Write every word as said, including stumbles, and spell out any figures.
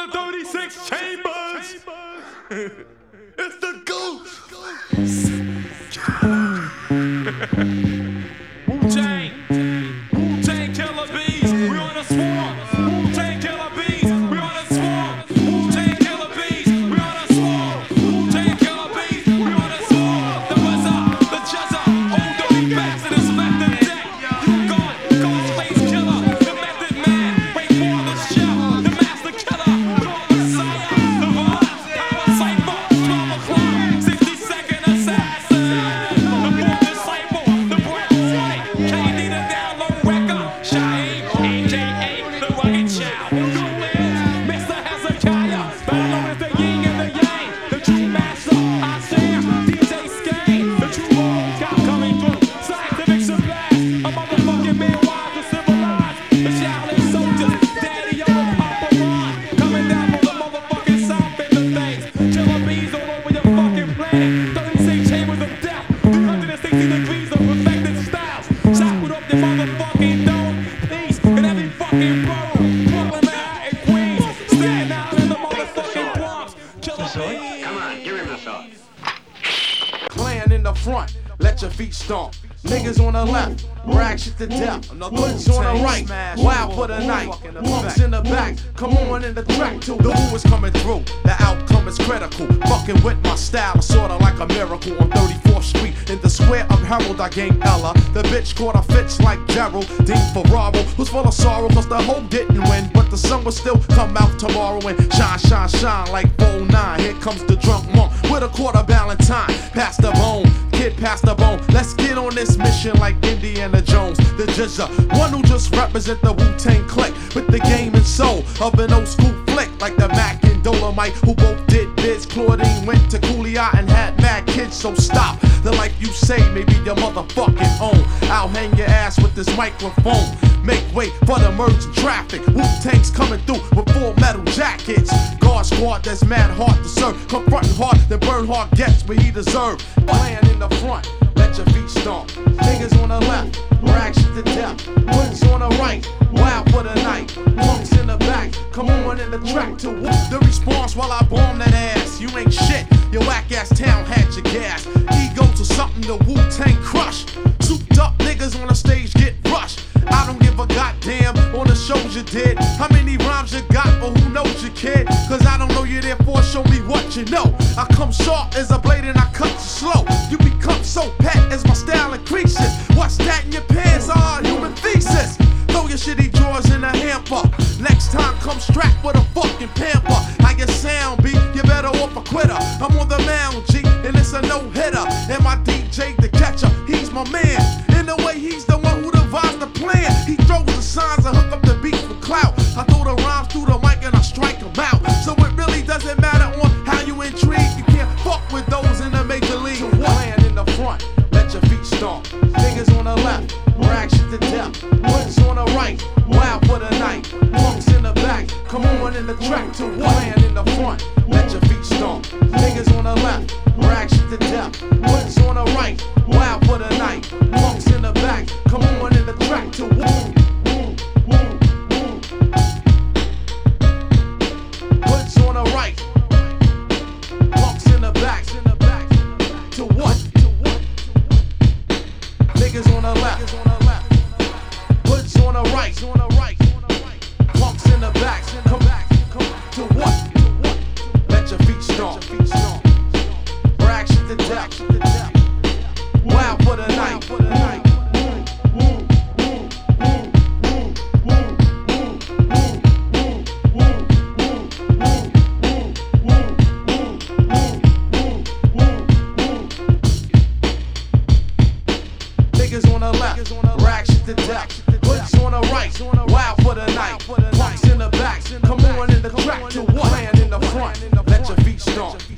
the thirty-six chambers. It's the Goose. Wu-Tang, Wu-Tang Killer Bees, we on the swarm. Wu-Tang Killer Bees, we on the swarm. Wu-Tang Killer Bees, we on the swarm. Wu-Tang Killer Bees, we on the swarm. The buzzer, the juzzer, old dirty bastard is left in deck. You gone, Ghostface Killer, the method man. Wait for the show, the master killer, the messiah, the vibe, power cypher, twelve o'clock, sixty second assassin. The boy disciple, the brown white, K D the down low wrecker, Shaheed, A K A the rugged child. Who is Mister Hezekiah? Better known as the yin and the yang, the true master. I Sam, D J Skane, the true old cop coming through. Scientific surprise, a motherfucking man wise to civilize. The Shaolin soldiers, Daddy Yoda, Papa Ron, coming down from the motherfucking south in the things. Killer bees all over your fucking planet. thirty-six chambers of death, three hundred sixty degrees of perfected styles. Chop it up your motherfucking dome. Peace in every fucking borough. Brooklyn, Manhattan, Queens, Staten Island, in the motherfucking Bronx. Killer bees. Come on, give him a sauce. Clan in the front, let your feet stomp. Niggas on the left, rag shit to death. Hoods on the right, wild for the night. Monks in the back, come on in the track too. The who is coming through, the outcome is critical. Fucking with my style, sorta like a miracle. On thirty-fourth Street, in the square of Herald, I gained Ella. The bitch caught a fits like Gerald. Dean Ferraro, who's full of sorrow, cause the hoe didn't win. But the sun will still come out tomorrow and shine, shine, shine like four nine. Here comes the drunk monk with a quarter Valentine. Pass the bone, kid, pass the bone. Let's get on this mission like Indiana Jones, the Jizza, one who just represent the Wu-Tang clique with the game and soul of an old school flick like the Mac and Dolomite, who both did biz. Claudine went to Cooley and had mad kids, so stop the life you say, maybe your motherfucking own. I'll hang your ass with this microphone. Make way for the merging traffic. Wu-Tang's coming through with full metal jackets. Guard squad that's mad hard to serve, confronting hard, then burn hard gets what he deserved. Playing in the front, let your feet stomp. Niggas on the left, rag shit to death. Hoods on the right, wild for the night. Monks in the back, come on in the track to whoop the response while I bomb that ass. You ain't shit, your whack ass town had your gas. Ego to something the Wu-Tang crush. Souped up niggas on the stage get rushed. I don't give a goddamn on the shows you did. How many rhymes you got, but who knows you, kid? Cause I don't know you, therefore show me what you know. I come sharp as a blade and I cut you slow. You become so pet as my style increases. What's that in your pants? Ah, human thesis. Throw your shitty drawers in a hamper. Next time come strapped with a fucking pamper. How your sound be? You better off a quitter. I'm on the mound, G, and it's a no-hitter. And my D J, the catcher, he's my man. In a way, he's the one who devised the plan. He throws the signs and hook up the beat for clout. I throw the rhymes through the mic and I strike them out. So it really doesn't matter on how you intrigue. You can't fuck with those in the major league. Playing in the front, let your feet stomp. Niggas on the left, rag shit to death. Hoods on the right, wild for the night. Monks in the back, come on in the track to what? Playing in the front, let your feet stomp. Niggas on the left, rag shit to death. Hoods on the right, wild for the night. Monks in the back, come on in the track to what? Hoods on the right, monks in the back, to what? Niggas on the left, hoods on the right, monks in the back, come back, to what? Let your feet stomp, brag shit to death, wild for the night. Niggas on the left, rag shit to death.